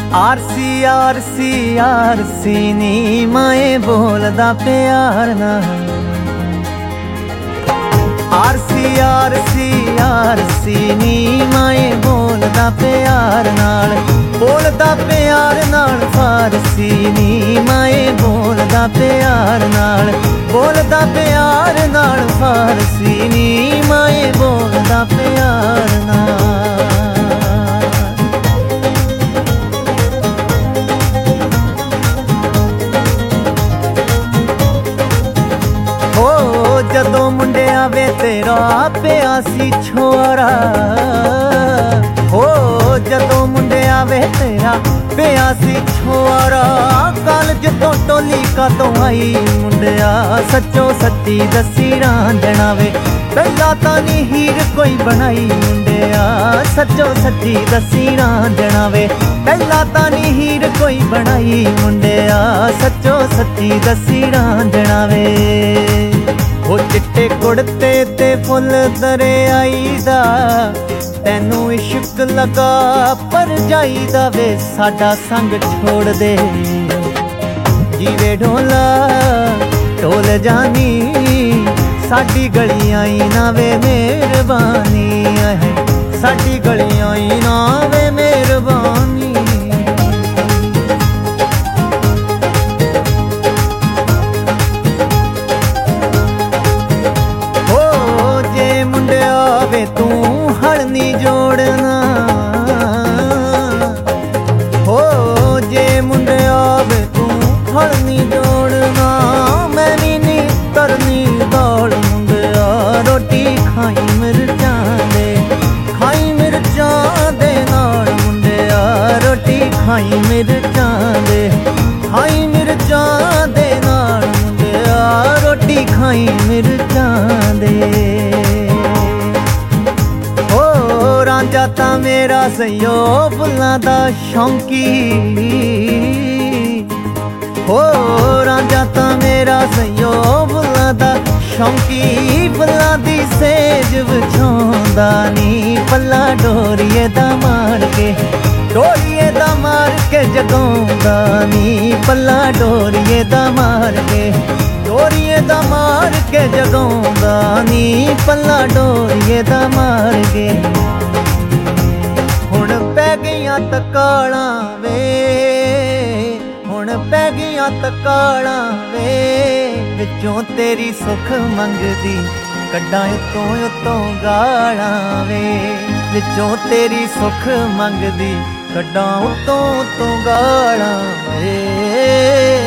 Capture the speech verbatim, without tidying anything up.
RC RC RC नी माए बोलदा प्यार नाल। आरसी आरसी आरसी नी माए बोलदा प्यार नाल, बोलदा प्यार नाल फारसी नी माए बोलदा प्यार नाल, बोलदा प्यार नाल फारसी नी माए बोलदा प्यार नाल। जदों मुंडिया वे तेरा पिया सी छोरा, हो जदों मुंडिया वे तेरा पिया सी छोरा, कॉलेज तो टोली कदों आई मुंडिया सच्चो सच्ची दसी रांझना वे, पहला तां नी हीर कोई बनाई मुंडिया सच्चो सच्ची दसी रांझना वे, पहला तां नी हीर कोई बनाई मुंडिया सच्चो सच्ची दसी रांझना वे। ओ चिट्टे कुड़ते ते फुल दरियाई दा, तैनू इश्क लगा पर जाईदा वे साडा संग छोड़ दे, जीवे ढोला ढोल जानी साडी गलियां ना वे मेहरबानी है, साडी गलियां ना वे मेहरबानी। वे तू हल नी जोड़ना, हो जे मुंडिया वे तू हल नी जोड़ना, मैं भी नी तरनी दौड़ मुंडिया रोटी खाई मिर्चां दे, खाई मिर्चां दे नाल मुंडिया रोटी खाई मिर्चां दे, खाई मिर्चां दे नाल मुंडिया रोटी खाई मिर्चां दे। रांझा तां मेरा सयो फुल्लां दा शौंकी, हो रांझा तां मेरा सयो फुल्लां दा शौंकी, फुल्लां दी सेज विछाउंदा नी पल्ला डोरीए दा मार के, डोरीए दा मार के जगाउंदा नी पल्ला डोरीए दा मार के, डोरीए दा मार के जगाउंदा नी पल्ला डोरीए दा मार के। हुण पै गईयां तकालां वे, हुण पै गईयां तकालां वे, विचों तेरी सुख मंगदी कड्डां उत्तों उत्तों गालां वे, विचों तेरी सुख मंगदी कड्डां उत्तों उत्तों गालां वे।